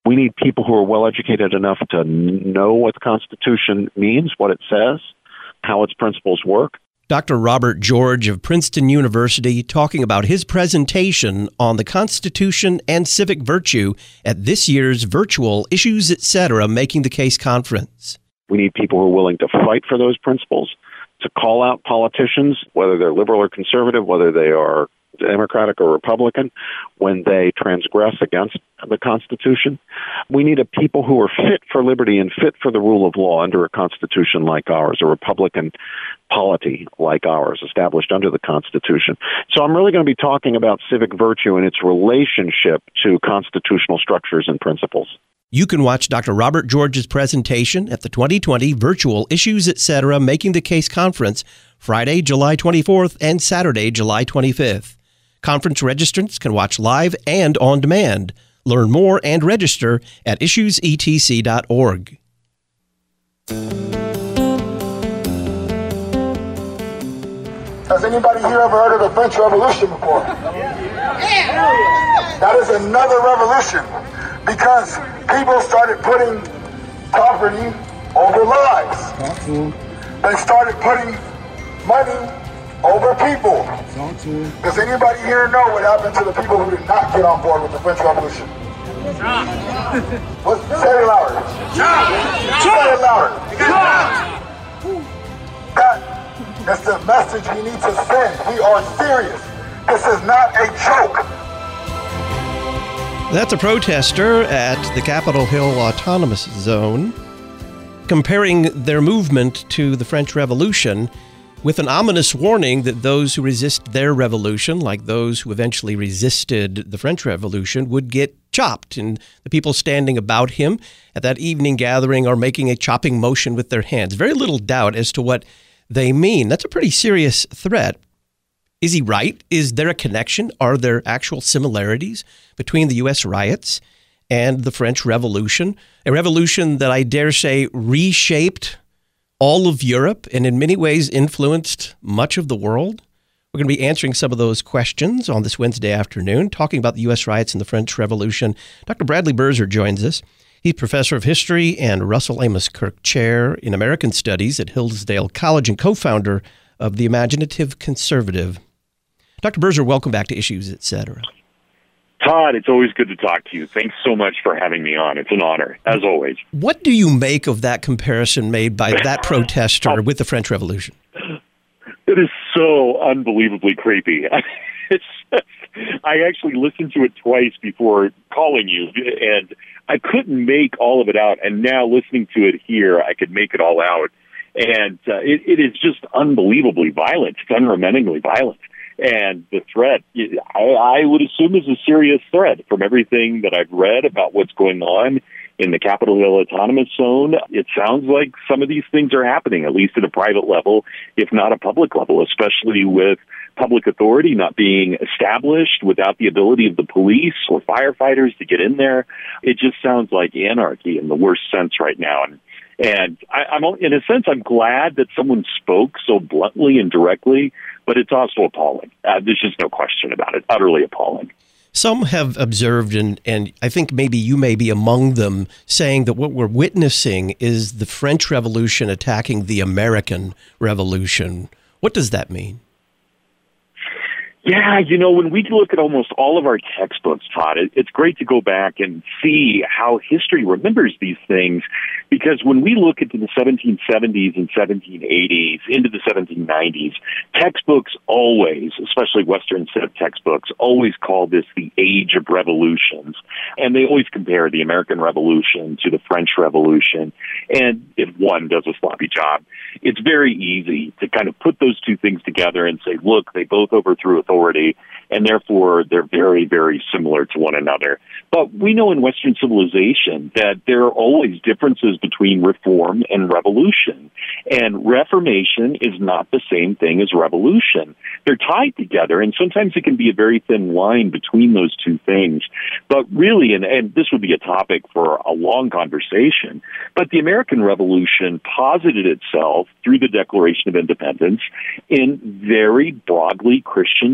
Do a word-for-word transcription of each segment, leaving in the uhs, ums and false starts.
We need people who are well-educated enough to know what the Constitution means, what it says, how its principles work. Doctor Robert George of Princeton University talking about his presentation on the Constitution and civic virtue at this year's virtual Issues, et cetera. Making the Case conference. We need people who are willing to fight for those principles, to call out politicians, whether they're liberal or conservative, whether they are Democratic or Republican, when they transgress against the Constitution. We need a people who are fit for liberty and fit for the rule of law under a Constitution like ours, a Republican polity like ours, established under the Constitution. So I'm really going to be talking about civic virtue and its relationship to constitutional structures and principles. You can watch Doctor Robert George's presentation at the twenty twenty virtual Issues, et cetera. Making the Case conference Friday, July twenty-fourth and Saturday, July twenty-fifth. Conference registrants can watch live and on demand. Learn more and register at issues e t c dot org. Has anybody here ever heard of the French Revolution before? Yeah. That is another revolution because people started putting property over lives. They started putting money over people. Does anybody here know what happened to the people who did not get on board with the French Revolution? Let's say it louder. Say it louder. That is the message we need to send. We are serious. This is not a joke. That's a protester at the Capitol Hill Autonomous Zone comparing their movement to the French Revolution, with an ominous warning that those who resist their revolution, like those who eventually resisted the French Revolution, would get chopped. And the people standing about him at that evening gathering are making a chopping motion with their hands. Very little doubt as to what they mean. That's a pretty serious threat. Is he right? Is there a connection? Are there actual similarities between the U S riots and the French Revolution? A revolution that I dare say reshaped all of Europe and in many ways influenced much of the world? We're going to be answering some of those questions on this Wednesday afternoon, talking about the U S riots and the French Revolution. Doctor Bradley Birzer joins us. He's professor of history and Russell Amos Kirk Chair in American Studies at Hillsdale College and co-founder of the Imaginative Conservative. Doctor Birzer, welcome back to Issues, et cetera. Todd, it's always good to talk to you. Thanks so much for having me on. It's an honor, as always. What do you make of that comparison made by that protester with the French Revolution? It is so unbelievably creepy. It's, I actually listened to it twice before calling you, and I couldn't make all of it out. And now listening to it here, I could make it all out. And uh, it, it is just unbelievably violent. It's unremittingly violent. And the threat, I, I would assume, is a serious threat from everything that I've read about what's going on in the Capitol Hill Autonomous Zone. It sounds like some of these things are happening, at least at a private level, if not a public level, especially with public authority not being established, without the ability of the police or firefighters to get in there. It just sounds like anarchy in the worst sense right now. And And I, I'm, in a sense, I'm glad that someone spoke so bluntly and directly, but it's also appalling. Uh, there's just no question about it. Utterly appalling. Some have observed, and, and I think maybe you may be among them, saying that what we're witnessing is the French Revolution attacking the American Revolution. What does that mean? Yeah, you know, when we look at almost all of our textbooks, Todd, it, it's great to go back and see how history remembers these things, because when we look into the seventeen seventies and seventeen eighties, into the seventeen nineties, textbooks always, especially Western Civ textbooks, always call this the Age of Revolutions, and they always compare the American Revolution to the French Revolution, and if one does a sloppy job, it's very easy to kind of put those two things together and say, look, they both overthrew authority, and therefore they're very, very similar to one another. But we know in Western civilization that there are always differences between reform and revolution. And reformation is not the same thing as revolution. They're tied together, and sometimes it can be a very thin line between those two things. But really, and, and this would be a topic for a long conversation, but the American Revolution posited itself through the Declaration of Independence in very broadly Christian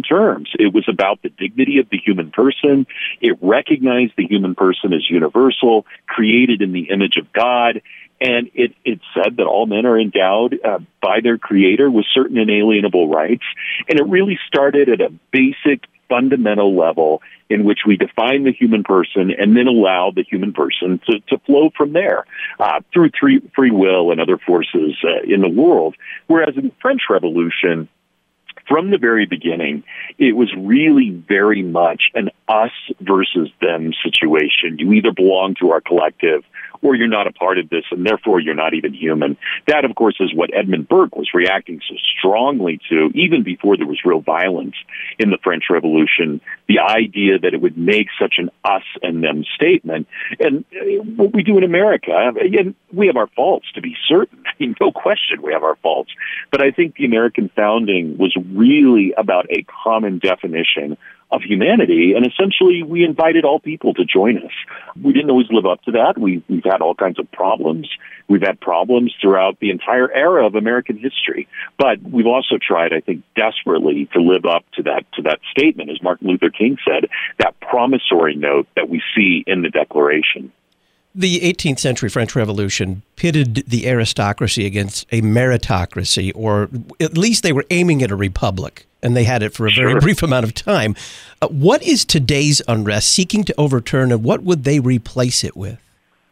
terms. It was about the dignity of the human person. It recognized the human person as universal, created in the image of God. And it, it said that all men are endowed uh, by their Creator with certain inalienable rights. And it really started at a basic, fundamental level in which we define the human person and then allow the human person to, to flow from there uh, through free, free will and other forces uh, in the world. Whereas in the French Revolution, from the very beginning, it was really very much an us versus them situation. You either belong to our collective or you're not a part of this, and therefore you're not even human. That, of course, is what Edmund Burke was reacting so strongly to, even before there was real violence in the French Revolution, the idea that it would make such an us and them statement. And what we do in America, and we have our faults, to be certain. I mean, no question we have our faults. But I think the American founding was really about a common definition of humanity, and essentially we invited all people to join us. We didn't always live up to that. We, we've had all kinds of problems. We've had problems throughout the entire era of American history, but we've also tried, I think, desperately to live up to that to that statement, as Martin Luther King said, that promissory note that we see in the Declaration. The eighteenth century French Revolution pitted the aristocracy against a meritocracy, or at least they were aiming at a republic, and they had it for a very Sure. brief amount of time. Uh, what is today's unrest seeking to overturn, and what would they replace it with?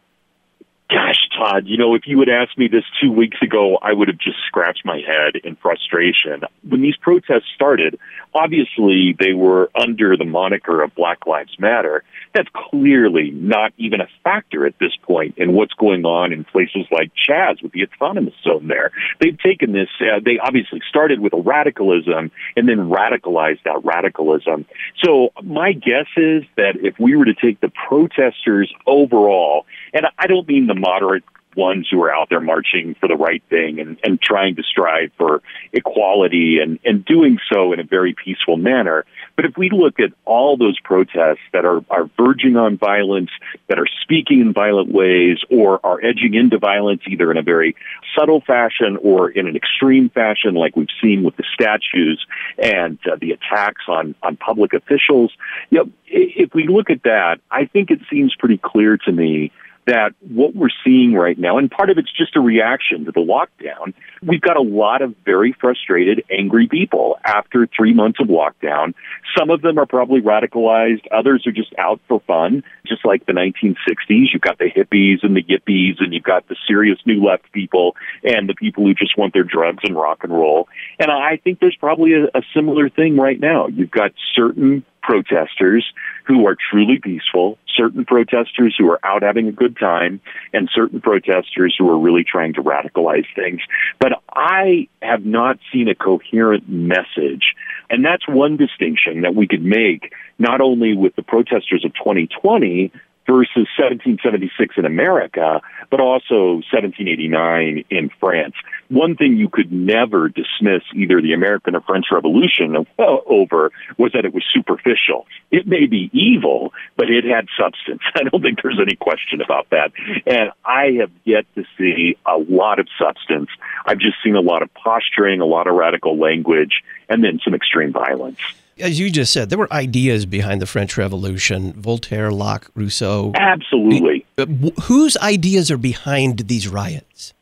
Gosh, Todd, you know, if you had asked me this two weeks ago, I would have just scratched my head in frustration. When these protests started, obviously they were under the moniker of Black Lives Matter. That's clearly not even a factor at this point in what's going on in places like Chaz with the autonomous zone there. They've taken this, uh, they obviously started with a radicalism and then radicalized that radicalism. So my guess is that if we were to take the protesters overall, and I don't mean the moderate ones who are out there marching for the right thing and, and trying to strive for equality and, and doing so in a very peaceful manner. But if we look at all those protests that are, are verging on violence, that are speaking in violent ways, or are edging into violence either in a very subtle fashion or in an extreme fashion, like we've seen with the statues and uh, the attacks on, on public officials, you know, if we look at that, I think it seems pretty clear to me that what we're seeing right now, and part of it's just a reaction to the lockdown, we've got a lot of very frustrated, angry people after three months of lockdown. Some of them are probably radicalized. Others are just out for fun, just like the nineteen sixties. You've got the hippies and the yippies, and you've got the serious new left people and the people who just want their drugs and rock and roll. And I think there's probably a, a similar thing right now. You've got certain protesters who are truly peaceful, certain protesters who are out having a good time, and certain protesters who are really trying to radicalize things. But I have not seen a coherent message. And that's one distinction that we could make, not only with the protesters of twenty twenty versus seventeen seventy-six in America, but also seventeen eighty-nine in France. One thing you could never dismiss either the American or French Revolution over was that it was superficial. It may be evil, but it had substance. I don't think there's any question about that. And I have yet to see a lot of substance. I've just seen a lot of posturing, a lot of radical language, and then some extreme violence. As you just said, there were ideas behind the French Revolution, Voltaire, Locke, Rousseau. Absolutely. Whose ideas are behind these riots?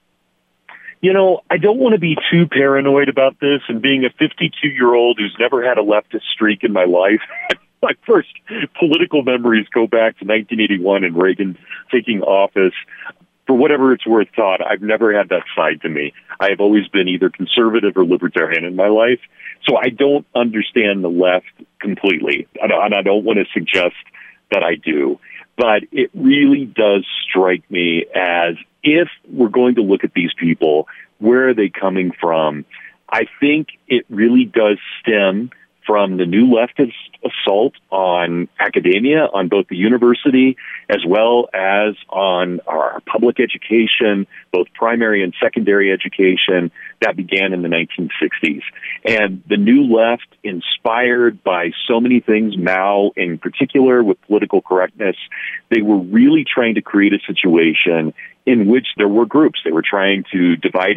You know, I don't want to be too paranoid about this, and being a fifty-two-year-old who's never had a leftist streak in my life, my first political memories go back to nineteen eighty-one and Reagan taking office. For whatever it's worth, Todd, I've never had that side to me. I have always been either conservative or libertarian in my life, so I don't understand the left completely, and I don't want to suggest that I do. But it really does strike me as if we're going to look at these people, where are they coming from? I think it really does stem from the new leftist assault on academia, on both the university as well as on our public education, both primary and secondary education, that began in the nineteen sixties. And the new left, inspired by so many things, Mao in particular, with political correctness, they were really trying to create a situation in which there were groups. They were trying to divide us.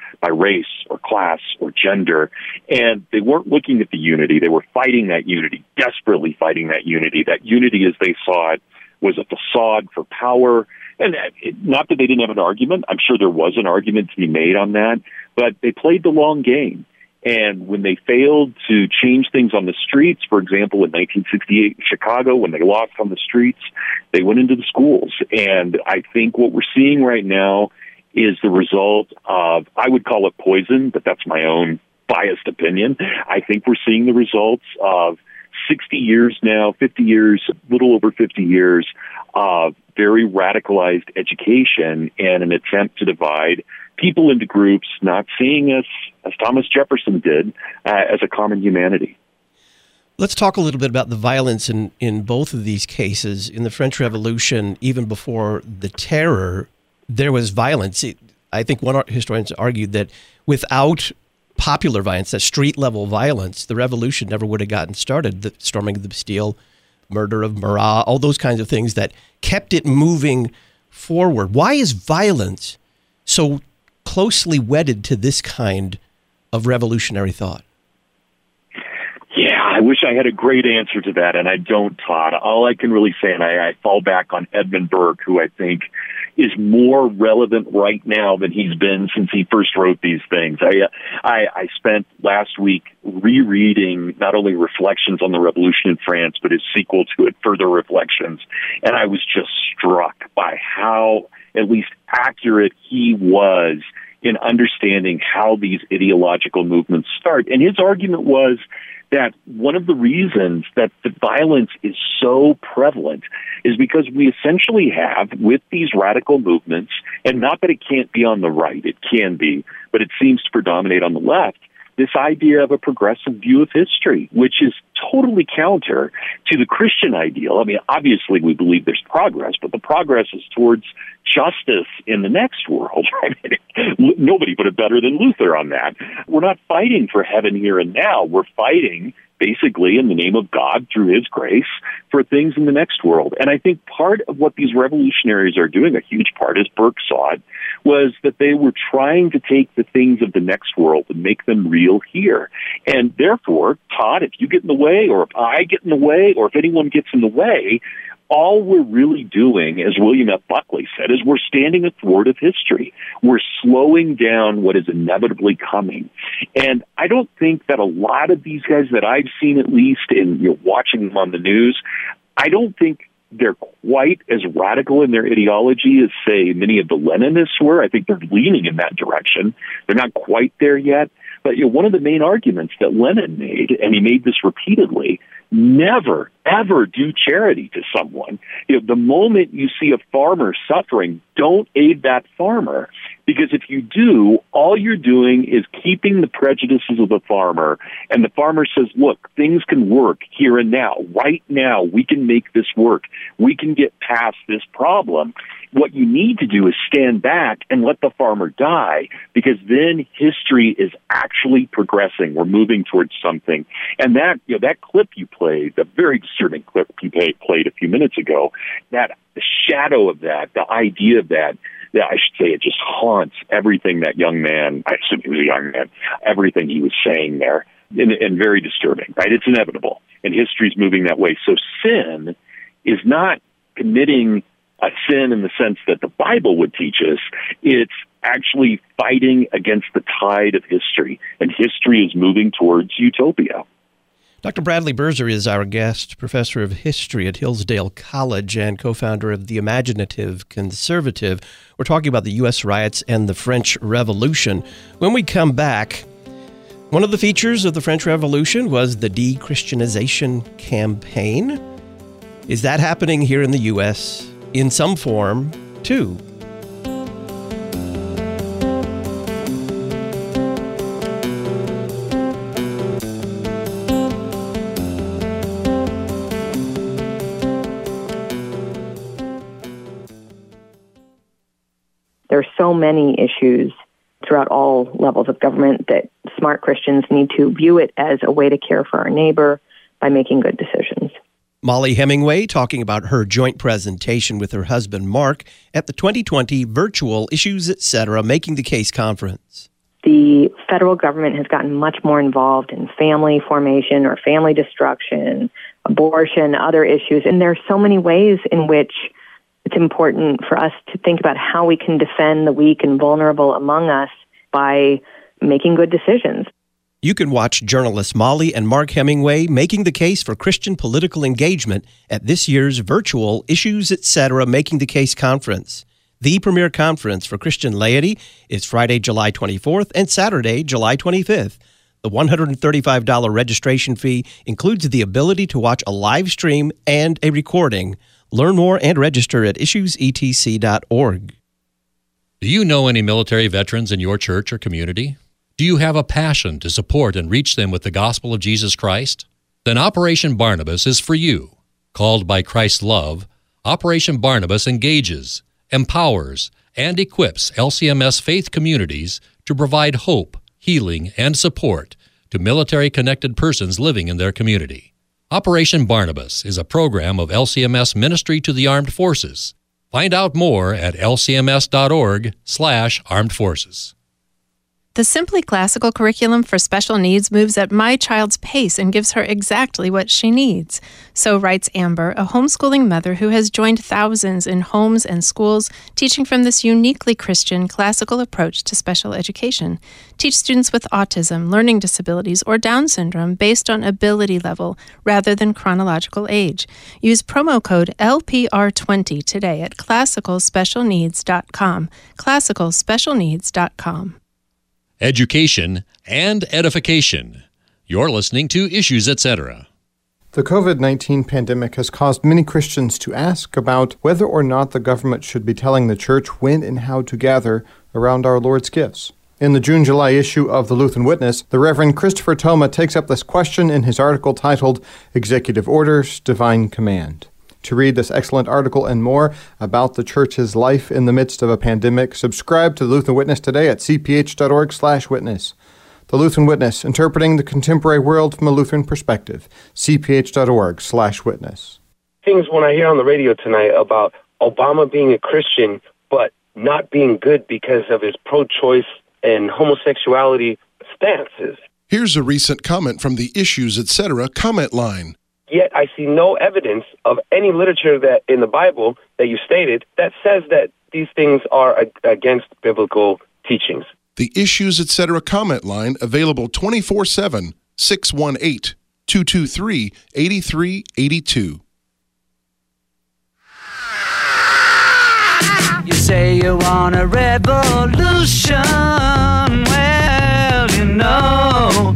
by race or class or gender. And they weren't looking at the unity. They were fighting that unity, desperately fighting that unity. That unity, as they saw it, was a facade for power. And it, not that they didn't have an argument. I'm sure there was an argument to be made on that, but they played the long game. And when they failed to change things on the streets, for example, in nineteen sixty-eight in Chicago, when they lost on the streets, they went into the schools. And I think what we're seeing right now is the result of, I would call it poison, but that's my own biased opinion. I think we're seeing the results of sixty years now, fifty years, a little over fifty years of very radicalized education and an attempt to divide people into groups, not seeing us, as Thomas Jefferson did, uh, as a common humanity. Let's talk a little bit about the violence in, in both of these cases. In the French Revolution, even before the Terror, there was violence. It, I think one historian argued that without popular violence, that street-level violence, the revolution never would have gotten started. The storming of the Bastille, murder of Marat, all those kinds of things that kept it moving forward. Why is violence so closely wedded to this kind of revolutionary thought? Yeah, I wish I had a great answer to that, and I don't, Todd. All I can really say, and I, I fall back on Edmund Burke, who I think is more relevant right now than he's been since he first wrote these things. I, I, I spent last week rereading not only Reflections on the Revolution in France, but his sequel to it, Further Reflections, and I was just struck by how at least accurate he was in understanding how these ideological movements start. And his argument was that one of the reasons that the violence is so prevalent is because we essentially have, with these radical movements, and not that it can't be on the right, it can be, but it seems to predominate on the left, this idea of a progressive view of history, which is totally counter to the Christian ideal. I mean, obviously we believe there's progress, but the progress is towards justice in the next world. I mean, nobody put it better than Luther on that. We're not fighting for heaven here and now. We're fighting basically in the name of God through his grace for things in the next world. And I think part of what these revolutionaries are doing, a huge part, as Burke saw it, was that they were trying to take the things of the next world and make them real here. And therefore, Todd, if you get in the way, or if I get in the way, or if anyone gets in the way, all we're really doing, as William F. Buckley said, is we're standing athwart of history. We're slowing down what is inevitably coming. And I don't think that a lot of these guys that I've seen, at least in, you know, watching them on the news, I don't think they're quite as radical in their ideology as, say, many of the Leninists were. I think they're leaning in that direction. They're not quite there yet. But you know, one of the main arguments that Lenin made, and he made this repeatedly, never, ever do charity to someone. You know, the moment you see a farmer suffering, don't aid that farmer. Because if you do, all you're doing is keeping the prejudices of the farmer. And the farmer says, look, things can work here and now. Right now, we can make this work. We can get past this problem. What you need to do is stand back and let the farmer die, because then history is actually progressing. We're moving towards something. And that, you know, that clip you played, the very disturbing clip you played a few minutes ago, that the shadow of that, the idea of that, yeah, I should say it just haunts everything that young man, I assume he was a young man, everything he was saying there, and, and very disturbing, right? It's inevitable, and history's moving that way. So sin is not committing a sin in the sense that the Bible would teach us. It's actually fighting against the tide of history, and history is moving towards utopia. Doctor Bradley Birzer is our guest, professor of history at Hillsdale College and co-founder of the Imaginative Conservative. We're talking about the U S riots and the French Revolution. When we come back, one of the features of the French Revolution was the de-Christianization campaign. Is that happening here in the U S in some form, too? There are so many issues throughout all levels of government that smart Christians need to view it as a way to care for our neighbor by making good decisions. Mollie Hemingway talking about her joint presentation with her husband Mark at the twenty twenty virtual Issues Etc. Making the Case conference. the federal government has gotten much more involved in family formation or family destruction, abortion, other issues. And there are so many ways in which it's important for us to think about how we can defend the weak and vulnerable among us by making good decisions. You can watch journalists Molly and Mark Hemingway making the case for Christian political engagement at this year's virtual Issues Etc. Making the Case Conference. The premier conference for Christian laity is Friday, July twenty-fourth and Saturday, July twenty-fifth. The one hundred thirty-five dollars registration fee includes the ability to watch a live stream and a recording. Learn more and register at issues e t c dot org. Do you know any military veterans in your church or community? Do you have a passion to support and reach them with the gospel of Jesus Christ? Then Operation Barnabas is for you. Called by Christ's love, Operation Barnabas engages, empowers, and equips L C M S faith communities to provide hope, healing, and support to military-connected persons living in their community. Operation Barnabas is a program of L C M S Ministry to the Armed Forces. Find out more at l c m s dot org slash armed forces. The Simply Classical curriculum for special needs moves at my child's pace and gives her exactly what she needs. So writes Amber, a homeschooling mother who has joined thousands in homes and schools teaching from this uniquely Christian classical approach to special education. Teach students with autism, learning disabilities, or Down syndrome based on ability level rather than chronological age. Use promo code L P R twenty today at classical special needs dot com. classical special needs dot com. Education and edification. You're listening to Issues Etc. The covid nineteen pandemic has caused many Christians to ask about whether or not the government should be telling the church when and how to gather around our Lord's gifts. In the June-July issue of the Lutheran Witness, the Reverend Christopher Thoma takes up this question in his article titled Executive Orders, Divine Command. To read this excellent article and more about the church's life in the midst of a pandemic, subscribe to the Lutheran Witness today at c p h dot org slash witness. The Lutheran Witness, interpreting the contemporary world from a Lutheran perspective, c p h dot org slash witness. Things when I hear on the radio tonight about Obama being a Christian, but not being good because of his pro-choice and homosexuality stances. Here's a recent comment from the Issues Etc. comment line. Yet I see no evidence of any literature that in the Bible that you stated that says that these things are ag- against biblical teachings. The Issues Etc. comment line available twenty-four seven, six one eight, two two three, eight three eight two. You say you want a revolution. Well, you know,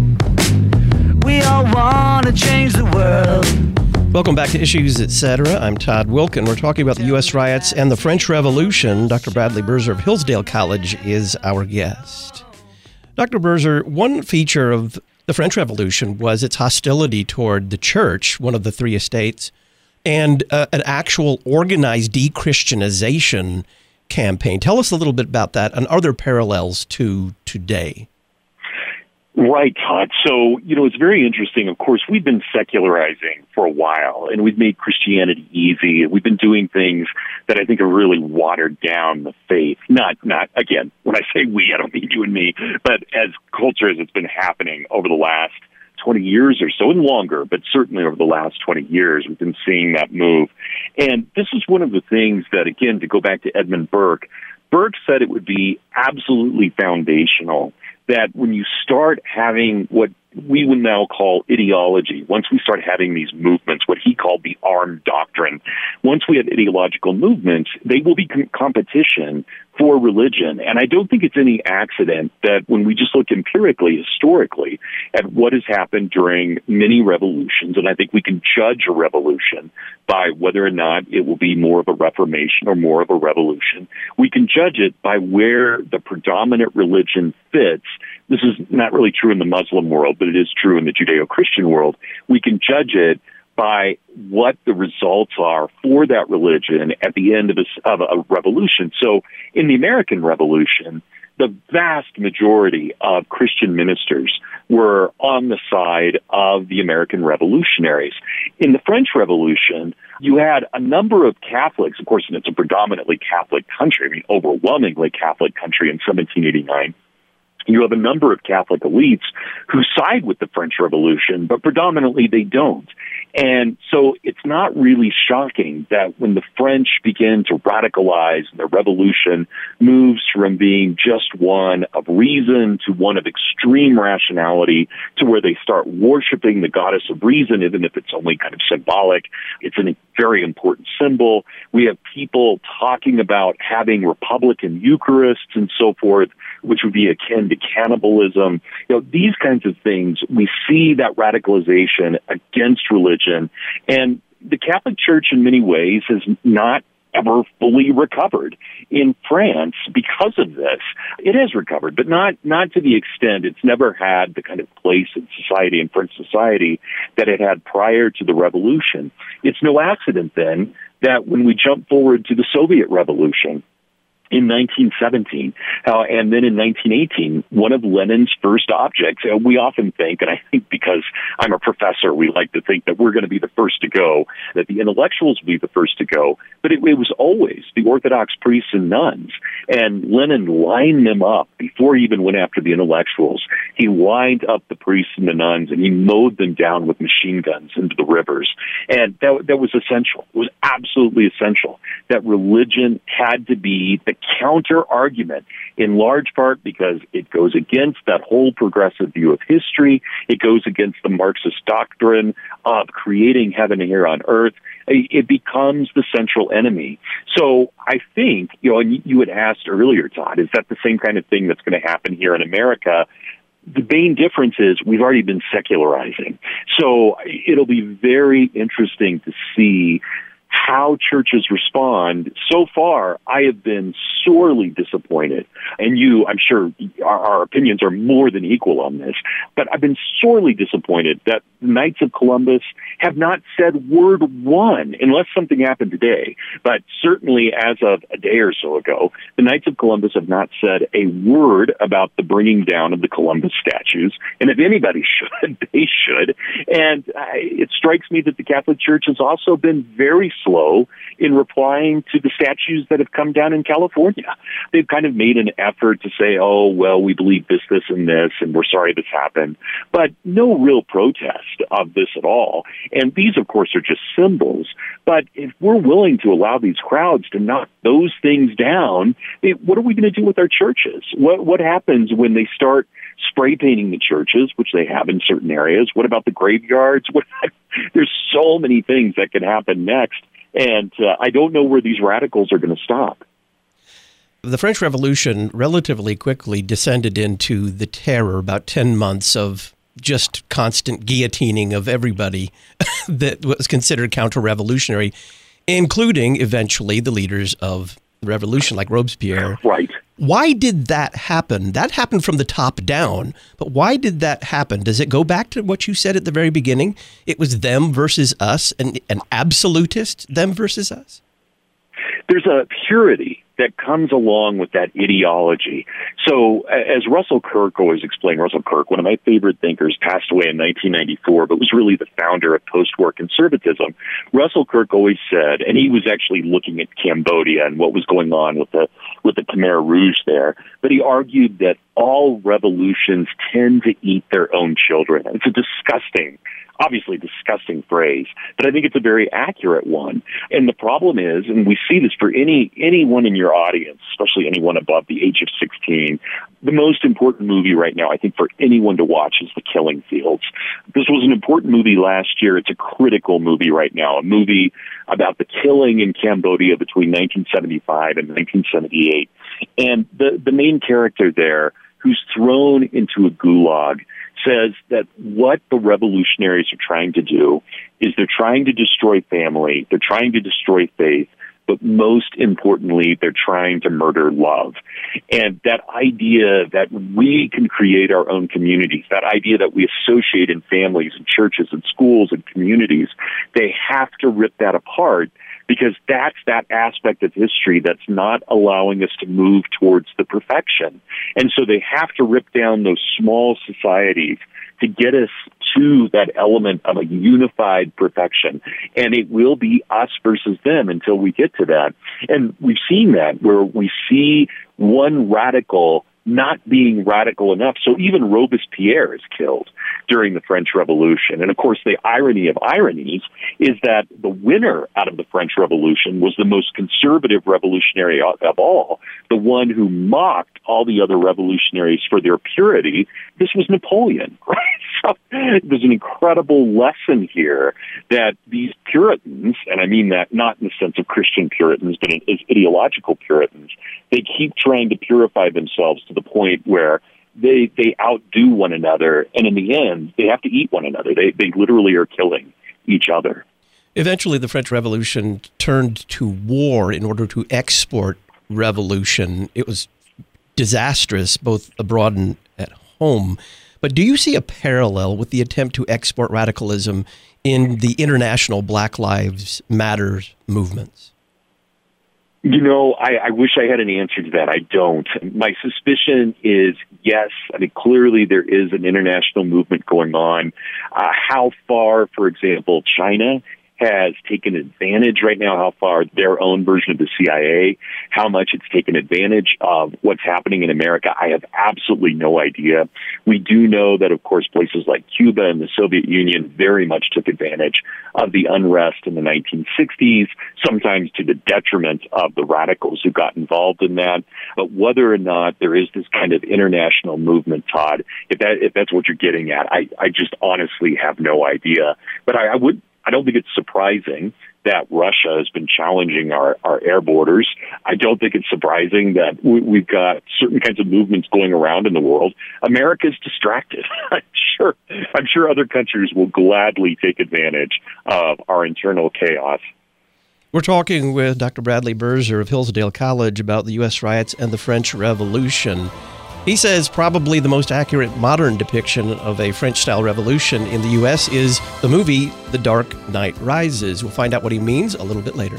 we all want to change the world. Welcome back to Issues Etc. I'm Todd Wilken. We're talking about the U S riots and the French Revolution. Doctor Bradley Birzer of Hillsdale College is our guest. Doctor Birzer, one feature of the French Revolution was its hostility toward the church, one of the three estates, and uh, an actual organized de-Christianization campaign. Tell us a little bit about that and other parallels to today. Right, Todd. So, you know, it's very interesting. Of course, we've been secularizing for a while, and we've made Christianity easy. We've been doing things that I think have really watered down the faith. Not, not again, when I say we, I don't mean you and me, but as culture as it's been happening over the last twenty years or so, and longer, but certainly over the last twenty years, we've been seeing that move. And this is one of the things that, again, to go back to Edmund Burke, Burke said it would be absolutely foundational that when you start having what we would now call ideology, once we start having these movements, what he called the armed doctrine, once we have ideological movements, they will be com- competition for religion. And I don't think it's any accident that when we just look empirically, historically, at what has happened during many revolutions, and I think we can judge a revolution by whether or not it will be more of a reformation or more of a revolution. We can judge it by where the predominant religion fits. This is not really true in the Muslim world, but it is true in the Judeo-Christian world. We can judge it by what the results are for that religion at the end of a, of a revolution. So in the American Revolution, the vast majority of Christian ministers were on the side of the American revolutionaries. In the French Revolution, you had a number of Catholics, of course, and it's a predominantly Catholic country, I mean, overwhelmingly Catholic country in seventeen eighty-nine. You have a number of Catholic elites who side with the French Revolution, but predominantly they don't. And so it's not really shocking that when the French begin to radicalize and the revolution moves from being just one of reason to one of extreme rationality to where they start worshiping the goddess of reason, even if it's only kind of symbolic. It's a very important symbol. We have people talking about having Republican Eucharists and so forth, which would be akin to cannibalism. You know, these kinds of things, we see that radicalization against religion. And the Catholic Church, in many ways, has not ever fully recovered. In France, because of this, it has recovered, but not, not to the extent. It's never had the kind of place in society, in French society, that it had prior to the revolution. It's no accident, then, that when we jump forward to the Soviet Revolution, in nineteen seventeen, uh, and then in nineteen eighteen, one of Lenin's first objects, uh, we often think, and I think because I'm a professor, we like to think that we're going to be the first to go, that the intellectuals will be the first to go, but it, it was always the Orthodox priests and nuns, and Lenin lined them up before he even went after the intellectuals. He lined up the priests and the nuns, and he mowed them down with machine guns into the rivers, and that, that was essential. It was absolutely essential that religion had to be the counter argument, in large part because it goes against that whole progressive view of history. It goes against the Marxist doctrine of creating heaven here on earth. It becomes the central enemy. So I think, you know, and you had asked earlier, Todd, is that the same kind of thing that's going to happen here in America? The main difference is we've already been secularizing. So it'll be very interesting to see how churches respond. So far, I have been sorely disappointed. And you, I'm sure our, our opinions are more than equal on this, but I've been sorely disappointed that the Knights of Columbus have not said word one, unless something happened today. But certainly as of a day or so ago, the Knights of Columbus have not said a word about the bringing down of the Columbus statues. And if anybody should, they should. And uh, it strikes me that the Catholic Church has also been very slow in replying to the statues that have come down in California. They've kind of made an effort to say, oh, well, we believe this, this, and this, and we're sorry this happened. But no real protest of this at all. And these, of course, are just symbols. But if we're willing to allow these crowds to knock those things down, it, what are we going to do with our churches? What, what happens when they start spray painting the churches, which they have in certain areas? What about the graveyards? What, there's so many things that can happen next. And uh, I don't know where these radicals are going to stop. The French Revolution relatively quickly descended into the terror, about ten months of just constant guillotining of everybody that was considered counter-revolutionary, including eventually the leaders of the revolution like Robespierre. Right. Why did that happen? That happened from the top down, but why did that happen? Does it go back to what you said at the very beginning? It was them versus us, and an absolutist them versus us? There's a purity that comes along with that ideology. So as Russell Kirk always explained, Russell Kirk, one of my favorite thinkers, passed away in nineteen ninety-four, but was really the founder of post-war conservatism. Russell Kirk always said, and he was actually looking at Cambodia and what was going on with the with the Khmer Rouge there, but he argued that all revolutions tend to eat their own children. It's a disgusting obviously disgusting phrase, but I think it's a very accurate one. And the problem is, and we see this for any anyone in your audience, especially anyone above the age of sixteen, the most important movie right now, I think, for anyone to watch is The Killing Fields. This was an important movie last year. It's a critical movie right now, a movie about the killing in Cambodia between nineteen seventy-five and nineteen seventy-eight. And the, the main character there, who's thrown into a gulag, says that what the revolutionaries are trying to do is they're trying to destroy family, they're trying to destroy faith, but most importantly, they're trying to murder love. And that idea that we can create our own communities, that idea that we associate in families and churches and schools and communities, they have to rip that apart, because that's that aspect of history that's not allowing us to move towards the perfection. And so they have to rip down those small societies to get us to that element of a unified perfection. And it will be us versus them until we get to that. And we've seen that, where we see one radical not being radical enough. So even Robespierre is killed during the French Revolution. And of course, the irony of ironies is that the winner out of the French Revolution was the most conservative revolutionary of all, the one who mocked all the other revolutionaries for their purity. This was Napoleon, right? So there's an incredible lesson here that these Puritans, and I mean that not in the sense of Christian Puritans, but as ideological Puritans, they keep trying to purify themselves to the point where they they outdo one another, and in the end, they have to eat one another. They they literally are killing each other. Eventually, the French Revolution turned to war in order to export revolution. It was disastrous, both abroad and at home. But do you see a parallel with the attempt to export radicalism in the international Black Lives Matter movements? You know, I, I wish I had an answer to that. I don't. My suspicion is yes. I mean, clearly there is an international movement going on. Uh, how far, for example, China has taken advantage right now, how far their own version of the C I A, how much it's taken advantage of what's happening in America, I have absolutely no idea. We do know that, of course, places like Cuba and the Soviet Union very much took advantage of the unrest in the nineteen sixties, sometimes to the detriment of the radicals who got involved in that. But whether or not there is this kind of international movement, Todd, if that if that's what you're getting at, I, I just honestly have no idea. But I, I would I don't think it's surprising that Russia has been challenging our, our air borders. I don't think it's surprising that we, we've got certain kinds of movements going around in the world. America's distracted. I'm sure, I'm sure other countries will gladly take advantage of our internal chaos. We're talking with Doctor Bradley Birzer of Hillsdale College about the U S riots and the French Revolution. He says probably the most accurate modern depiction of a French-style revolution in the U S is the movie The Dark Knight Rises. We'll find out what he means a little bit later.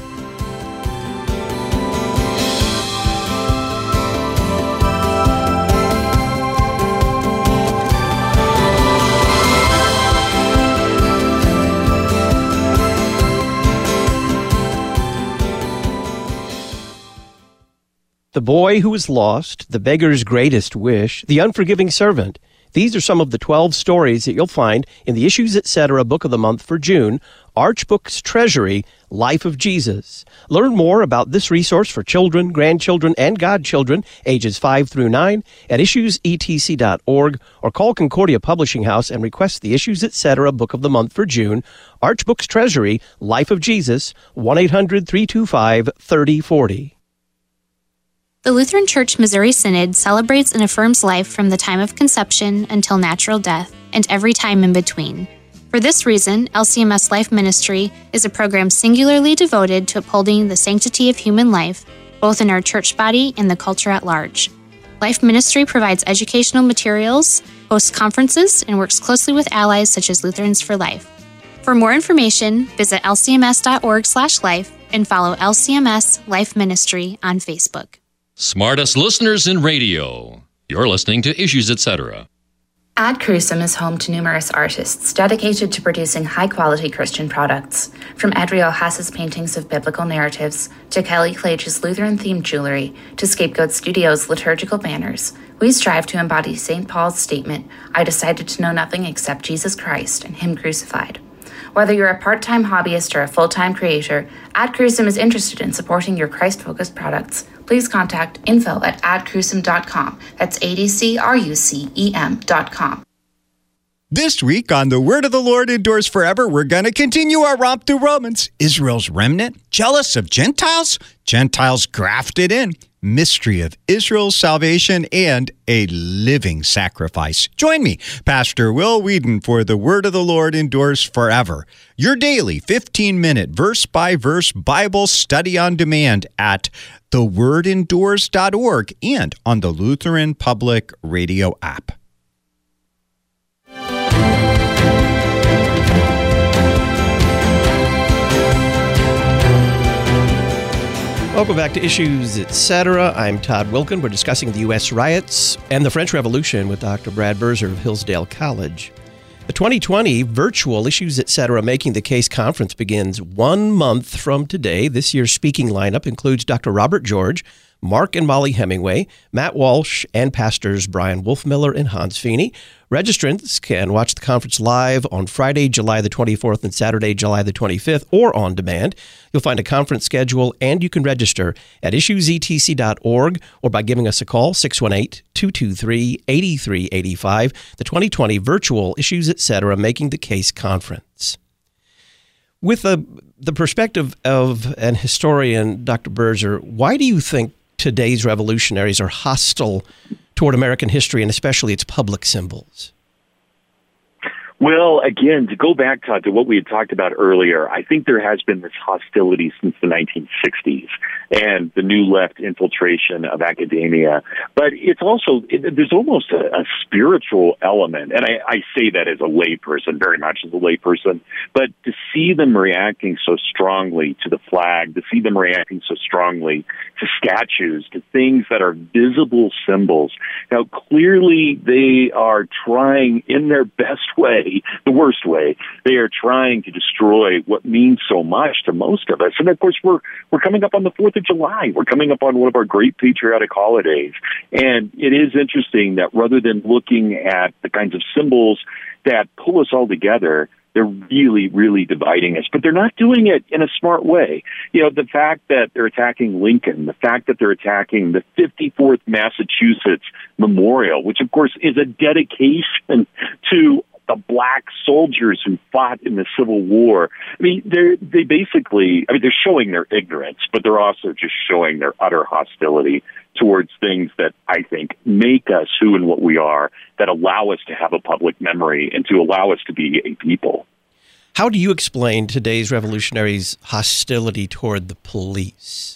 The Boy Who Was Lost, The Beggar's Greatest Wish, The Unforgiving Servant. These are some of the twelve stories that you'll find in the Issues Etc. Book of the Month for June, Archbook's Treasury, Life of Jesus. Learn more about this resource for children, grandchildren, and godchildren, ages five through nine, at issues e t c dot org, or call Concordia Publishing House and request the Issues Etc. Book of the Month for June, Archbook's Treasury, Life of Jesus, one eight hundred three two five three oh four oh. The Lutheran Church Missouri Synod celebrates and affirms life from the time of conception until natural death and every time in between. For this reason, L C M S Life Ministry is a program singularly devoted to upholding the sanctity of human life, both in our church body and the culture at large. Life Ministry provides educational materials, hosts conferences, and works closely with allies such as Lutherans for Life. For more information, visit l c m s dot org slash life and follow L C M S Life Ministry on Facebook. Smartest listeners in radio. You're listening to Issues Etc. Ad Crucem is home to numerous artists dedicated to producing high-quality Christian products. From Adriel Haas's paintings of biblical narratives, to Kelly Clage's Lutheran-themed jewelry, to Scapegoat Studios' liturgical banners, we strive to embody Saint Paul's statement, I decided to know nothing except Jesus Christ and Him crucified. Whether you're a part-time hobbyist or a full-time creator, Ad Crucem is interested in supporting your Christ-focused products. Please contact info at ad crucem dot com. That's A D C R U C E M dot com. This week on The Word of the Lord Endures Forever, we're going to continue our romp through Romans. Israel's remnant, jealous of Gentiles, Gentiles grafted in, mystery of Israel's salvation, and a living sacrifice. Join me, Pastor Will Whedon, for The Word of the Lord Endures Forever, your daily fifteen-minute verse-by-verse Bible study on demand at the word endures dot org and on the Lutheran Public Radio app. Welcome back to Issues Etc. I'm Todd Wilkin. We're discussing the U S riots and the French Revolution with Doctor Brad Birzer of Hillsdale College. The twenty twenty virtual Issues Etc. Making the Case conference begins one month from today. This year's speaking lineup includes Doctor Robert George, Mark and Molly Hemingway, Matt Walsh, and pastors Brian Wolfmiller and Hans Feeney. Registrants can watch the conference live on Friday, July the twenty-fourth and Saturday, July the twenty-fifth, or on demand. You'll find a conference schedule, and you can register at issues e t c dot org or by giving us a call, six one eight, two two three, eight three eight five. The twenty twenty Virtual Issues Etc. Making the Case Conference. With the, the perspective of an historian, Doctor Berzer, why do you think today's revolutionaries are hostile toward American history and especially its public symbols? Well, again, to go back, Todd, to what we had talked about earlier, I think there has been this hostility since the nineteen sixties and the new left infiltration of academia. But it's also, it, there's almost a, a spiritual element, and I, I say that as a layperson, very much as a layperson, but to see them reacting so strongly to the flag, to see them reacting so strongly to statues, to things that are visible symbols. Now, clearly they are trying in their best way, the worst way, they are trying to destroy what means so much to most of us. And of course, we're we're coming up on the fourth of July. We're coming up on one of our great patriotic holidays. And it is interesting that rather than looking at the kinds of symbols that pull us all together, they're really, really dividing us. But they're not doing it in a smart way. You know, the fact that they're attacking Lincoln, the fact that they're attacking the fifty-fourth Massachusetts Memorial, which of course is a dedication to the black soldiers who fought in the Civil War. I mean, they're, they basically, I mean, they're showing their ignorance, but they're also just showing their utter hostility towards things that I think make us who and what we are, that allow us to have a public memory and to allow us to be a people. How do you explain today's revolutionaries' hostility toward the police?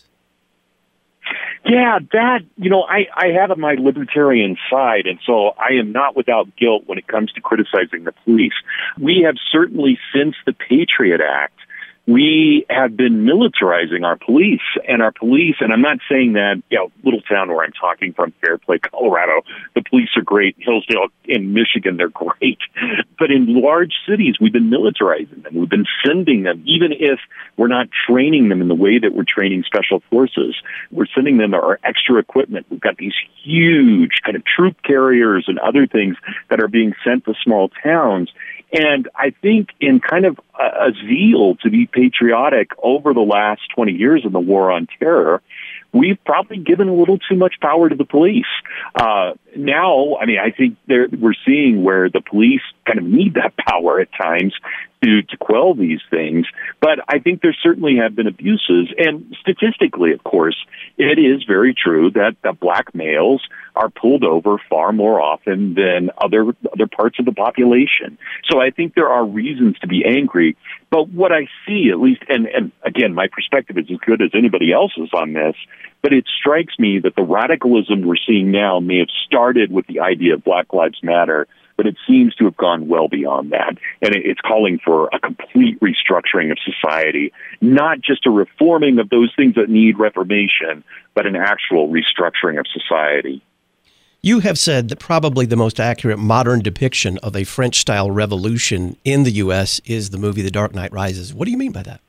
Yeah, that, you know, I, I have my libertarian side, and so I am not without guilt when it comes to criticizing the police. We have certainly, since the Patriot Act, we have been militarizing our police and our police. And I'm not saying that, you know, little town where I'm talking from, Fairplay, Colorado, the police are great. Hillsdale in Michigan, they're great. But in large cities, we've been militarizing them. We've been sending them, even if we're not training them in the way that we're training special forces. We're sending them our extra equipment. We've got these huge kind of troop carriers and other things that are being sent to small towns. And I think in kind of a, a zeal to be patriotic over the last twenty years in the war on terror, we've probably given a little too much power to the police. Uh, now, I mean, I think we're seeing where the police kind of need that power at times to, to quell these things. But I think there certainly have been abuses. And statistically, of course, it is very true that, that black males are pulled over far more often than other other parts of the population. So I think there are reasons to be angry. But what I see, at least, and, and again, my perspective is as good as anybody else's on this, but it strikes me that the radicalism we're seeing now may have started with the idea of Black Lives Matter, but it seems to have gone well beyond that. And it's calling for a complete restructuring of society, not just a reforming of those things that need reformation, but an actual restructuring of society. You have said that probably the most accurate modern depiction of a French-style revolution in the U S is the movie The Dark Knight Rises. What do you mean by that?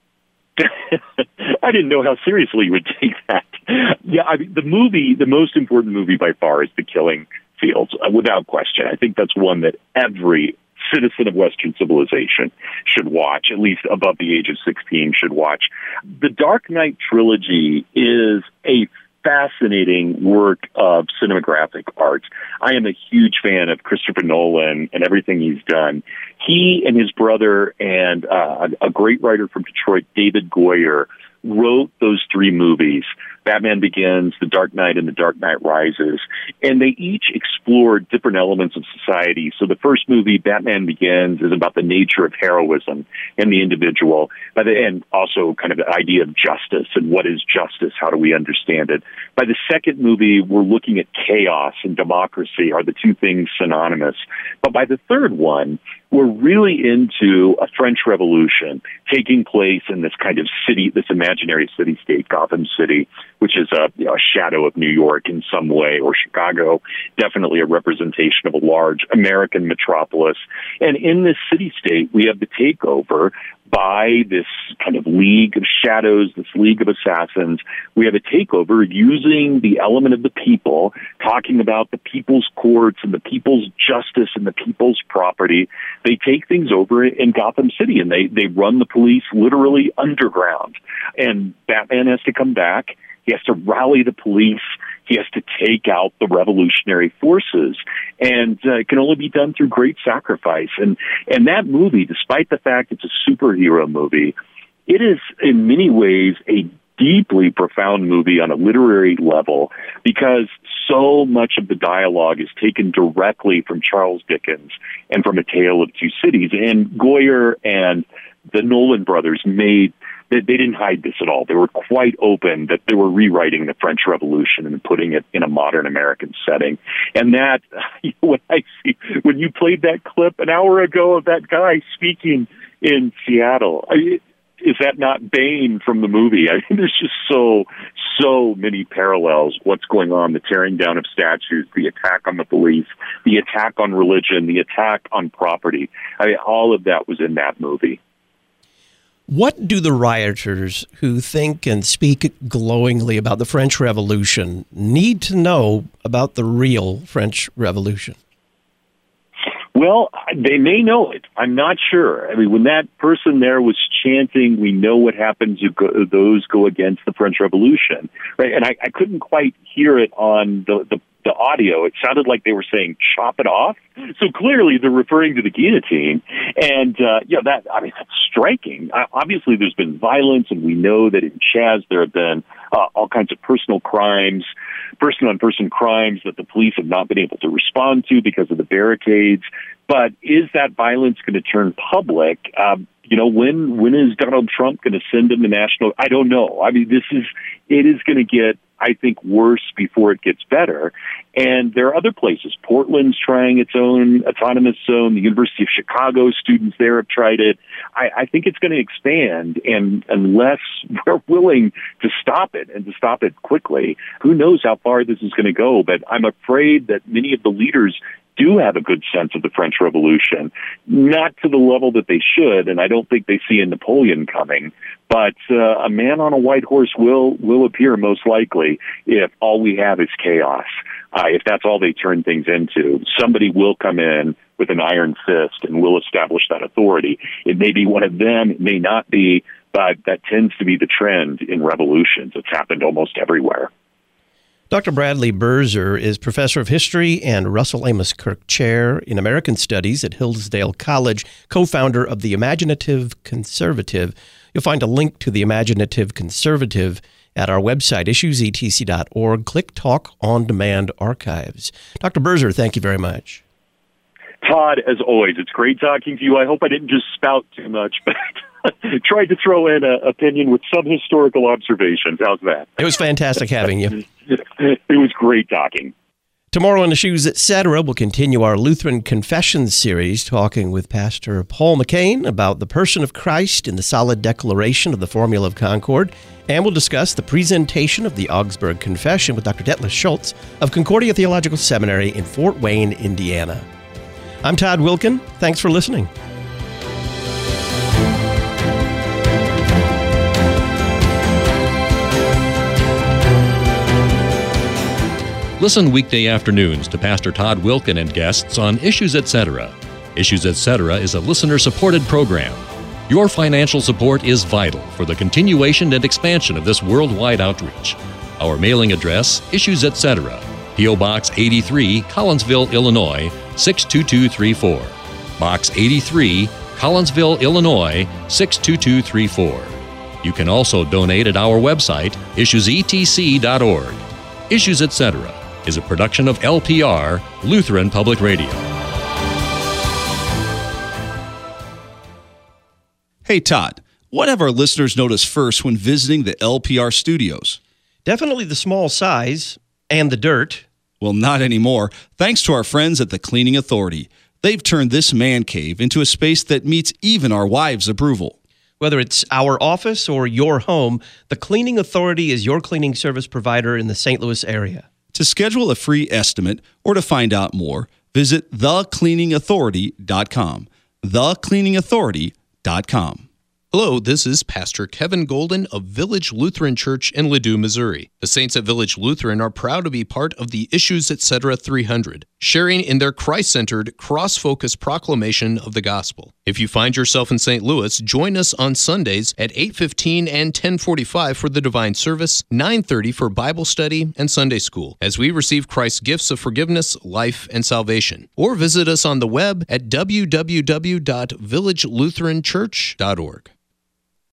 I didn't know how seriously you would take that. Yeah, I mean, the movie, the most important movie by far is The Killing Fields, uh, without question. I think that's one that every citizen of Western civilization should watch, at least above the age of sixteen should watch. The Dark Knight trilogy is a fascinating work of cinematographic art. I am a huge fan of Christopher Nolan and everything he's done. He and his brother and uh, a great writer from Detroit, David Goyer, wrote those three movies, Batman Begins, The Dark Knight, and The Dark Knight Rises. And they each explored different elements of society. So the first movie, Batman Begins, is about the nature of heroism and the individual, but and also kind of the idea of justice and what is justice, how do we understand it. By the second movie, we're looking at chaos and democracy. Are the two things synonymous? But by the third one, we're really into a French Revolution taking place in this kind of city, this imaginary city-state, Gotham City, which is a, you know, a shadow of New York in some way, or Chicago, definitely a representation of a large American metropolis. And in this city-state, we have the takeover by this kind of league of shadows, this league of assassins. We have a takeover using the element of the people, talking about the people's courts and the people's justice and the people's property. They take things over in Gotham City, and they, they run the police literally underground. And Batman has to come back. He has to rally the police. He has to take out the revolutionary forces, and uh, it can only be done through great sacrifice. And and that movie, despite the fact it's a superhero movie, it is in many ways a deeply profound movie on a literary level, because so much of the dialogue is taken directly from Charles Dickens and from A Tale of Two Cities. And Goyer and the Nolan brothers made They, they didn't hide this at all. They were quite open that they were rewriting the French Revolution and putting it in a modern American setting. And that, when I see, when you played that clip an hour ago of that guy speaking in Seattle, I, is that not Bane from the movie? I mean, there's just so, so many parallels. What's going on, the tearing down of statues, the attack on the police, the attack on religion, the attack on property. I mean, all of that was in that movie. What do the rioters who think and speak glowingly about the French Revolution need to know about the real French Revolution? Well, they may know it. I'm not sure. I mean, when that person there was chanting, "We know what happens if go, those go against the French Revolution," right? And I, I couldn't quite hear it on the, the the audio. It sounded like they were saying "chop it off." So clearly, they're referring to the guillotine. And uh, yeah, that I mean, that's striking. Uh, obviously, there's been violence, and we know that in Chaz there have been uh, all kinds of personal crimes, person-on-person crimes that the police have not been able to respond to because of the barricades. But is that violence going to turn public? Um, you know, when when is Donald Trump going to send in the national? I don't know. I mean, this is it is going to get, I think, worse before it gets better. And there are other places. Portland's trying its own autonomous zone. The University of Chicago students there have tried it. I, I think it's going to expand, and unless we're willing to stop it and to stop it quickly, who knows how far this is going to go. But I'm afraid that many of the leaders do have a good sense of the French Revolution, not to the level that they should, and I don't think they see a Napoleon coming, but uh, a man on a white horse will will appear most likely if all we have is chaos. Uh, if that's all they turn things into, somebody will come in with an iron fist and will establish that authority. It may be one of them, it may not be, but that tends to be the trend in revolutions. It's happened almost everywhere. Doctor Bradley Birzer is professor of history and Russell Amos Kirk Chair in American Studies at Hillsdale College, co-founder of the Imaginative Conservative. You'll find a link to the Imaginative Conservative at our website, issues e t c dot org. Click Talk on Demand Archives. Doctor Birzer, thank you very much. Todd, as always, it's great talking to you. I hope I didn't just spout too much, but tried to throw in an opinion with some historical observations. How's that? It was fantastic having you. It was great talking. Tomorrow on Issues Etc., we'll continue our Lutheran Confessions series, talking with Pastor Paul McCain about the person of Christ in the solid declaration of the Formula of Concord, and we'll discuss the presentation of the Augsburg Confession with Doctor Detlef Schultz of Concordia Theological Seminary in Fort Wayne, Indiana. I'm Todd Wilken. Thanks for listening. Listen weekday afternoons to Pastor Todd Wilken and guests on Issues Etc. Issues Etc. is a listener-supported program. Your financial support is vital for the continuation and expansion of this worldwide outreach. Our mailing address, Issues Etc., P O. Box eighty-three, Collinsville, Illinois, six two two three four. Box eighty-three, Collinsville, Illinois, six two two three four. You can also donate at our website, issues e t c dot org. Issues Etc. is a production of L P R, Lutheran Public Radio. Hey, Todd, what have our listeners noticed first when visiting the L P R studios? Definitely the small size and the dirt. Well, not anymore. Thanks to our friends at the Cleaning Authority. They've turned this man cave into a space that meets even our wives' approval. Whether it's our office or your home, the Cleaning Authority is your cleaning service provider in the Saint Louis area. To schedule a free estimate or to find out more, visit the cleaning authority dot com. the cleaning authority dot com. Hello, this is Pastor Kevin Golden of Village Lutheran Church in Ladue, Missouri. The Saints at Village Lutheran are proud to be part of the Issues Etc. three hundred, sharing in their Christ-centered, cross-focused proclamation of the gospel. If you find yourself in Saint Louis, join us on Sundays at eight fifteen and ten forty-five for the Divine Service, nine thirty for Bible study and Sunday school, as we receive Christ's gifts of forgiveness, life, and salvation. Or visit us on the web at w w w dot village lutheran church dot org.